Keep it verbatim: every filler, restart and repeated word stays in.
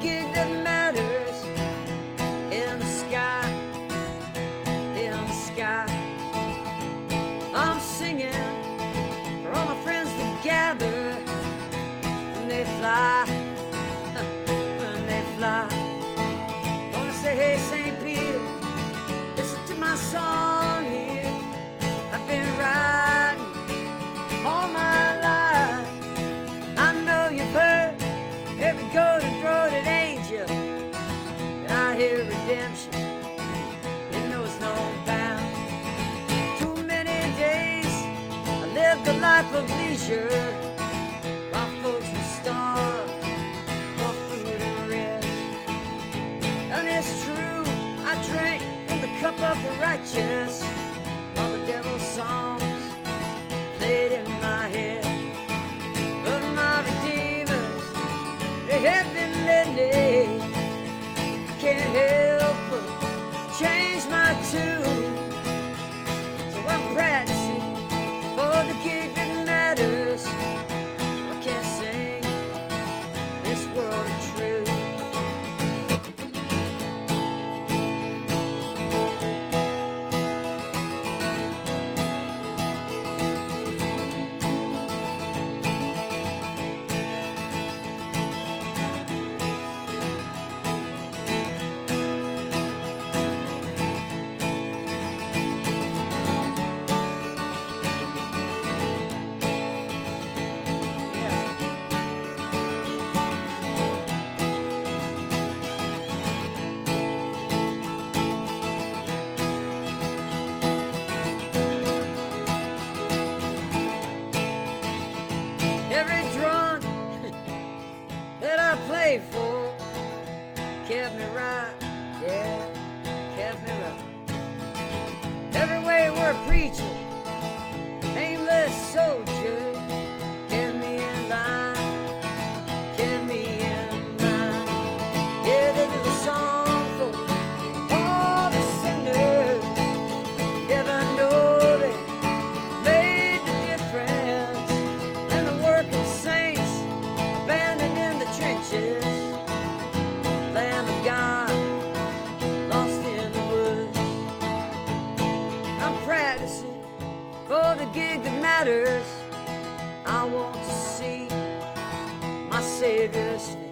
gig that matters. In the sky, in the sky, I'm singing for all my friends that gather when they fly, when they fly. Gonna say, hey, Saint Peter, listen to my song here. I've been riding all my life. I know you've heard every golden throated angel, and I hear redemption in those no bound. Too many days I lived a life of leisure, while folks were starved for food and rest. And it's true, I drank from the cup of the righteous, while the devil's songs played in my head. But my redeemers, they have been lending. I can't help but change my tune. So I'm practicing for the gig that matters. I can't sing this world of truth. Every drum that I played for kept me right, yeah, kept me right. Every way we're preaching, aimless soldier, kept me in line, kept me in line. Yeah, this is a song for all the sinners. Never know they made the difference. And the working saints abandoned in the trenches. Lamb of God, lost in the woods. I'm practicing for the gig that matters. I want to see my Savior's face.